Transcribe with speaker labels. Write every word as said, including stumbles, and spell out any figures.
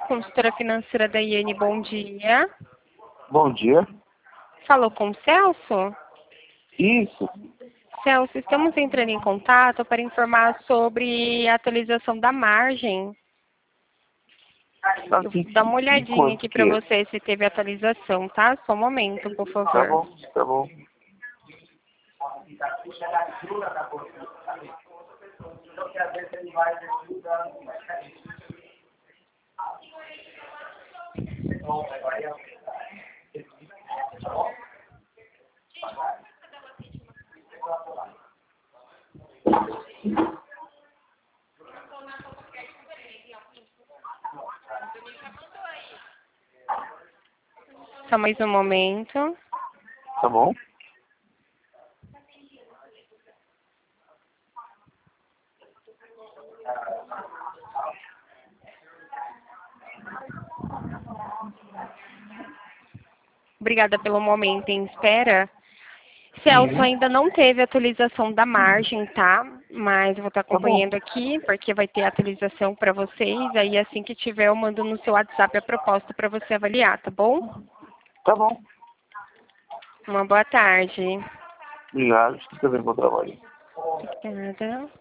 Speaker 1: consultora financeira da Iene, bom dia.
Speaker 2: Bom dia.
Speaker 1: Falou com o Celso?
Speaker 2: Isso.
Speaker 1: Celso, estamos entrando em contato para informar sobre a atualização da margem. Eu
Speaker 2: Assim,
Speaker 1: vou dar uma olhadinha
Speaker 2: quanto
Speaker 1: aqui
Speaker 2: que
Speaker 1: para
Speaker 2: é?
Speaker 1: você se teve atualização, tá? Só um momento, por
Speaker 2: Tá
Speaker 1: favor.
Speaker 2: bom, tá bom.
Speaker 1: Só mais um momento.
Speaker 2: Tá bom?
Speaker 1: Obrigada pelo momento em espera. Celso, ainda não teve atualização da margem, tá? Mas eu vou estar
Speaker 2: Tá bom.
Speaker 1: acompanhando aqui, porque vai ter atualização para vocês. Aí, assim que tiver, eu mando no seu WhatsApp a proposta para você avaliar, tá bom?
Speaker 2: Tá bom.
Speaker 1: Uma boa tarde.
Speaker 2: Obrigado. Você também bom trabalho.
Speaker 1: Obrigada.